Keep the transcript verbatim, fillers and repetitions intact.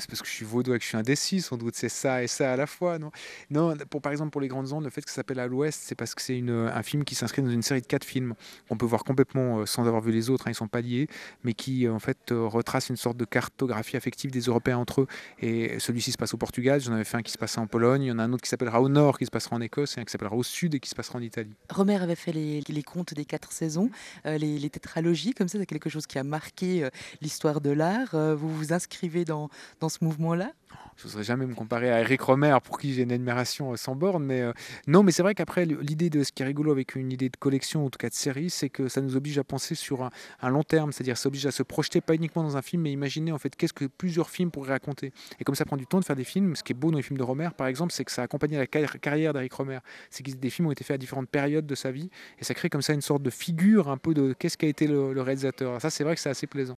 C'est parce que je suis vaudois et que je suis indécis, sans doute, c'est ça et ça à la fois, non? Non, pour par exemple, pour Les Grandes Ondes, le fait que ça s'appelle À l'Ouest, c'est parce que c'est une, heu, un film qui s'inscrit dans une série de quatre films qu'on peut voir complètement, heu, sans avoir vu les autres, hein, ils sont pas liés, mais qui, heu, en fait, heu, retracent une sorte de cartographie affective des Européens entre eux et celui-ci se passe au Portugal, j'en avais fait un qui se passait en Pologne, il y en a un autre qui s'appellera Au Nord, qui se passera en Écosse et un qui s'appellera Au Sud et qui se passera en Italie. Romer avait fait les, les contes des quatre saisons, euh, les, les tétralogies, comme ça, c'est quelque chose qui a marqué euh, l'histoire de l'art. Euh, vous vous inscrivez dans, dans ce mouvement-là? Je n'oserais jamais me comparer à Eric Romer, pour qui j'ai une admiration euh, sans borne, mais euh, non, mais c'est vrai qu'après, le- l'idée de ce qui est rigolo avec une idée de collection, en tout cas de série, c'est que ça nous oblige à penser sur un, un long terme, c'est-à-dire ça oblige à se projeter pas uniquement dans un film, mais imaginer en fait qu'est-ce que plusieurs films pourraient raconter. Et comme ça prend du temps de faire des films, ce qui est beau dans les films de Romer, par exemple, c'est que ça a accompagné la car- carrière d'Eric Romer. C'est que des films ont été faits à différentes périodes de sa vie, et ça crée comme ça une sorte de figure un peu de qu'est-ce qu'a été le, le réalisateur. Ça, c'est vrai que c'est assez plaisant.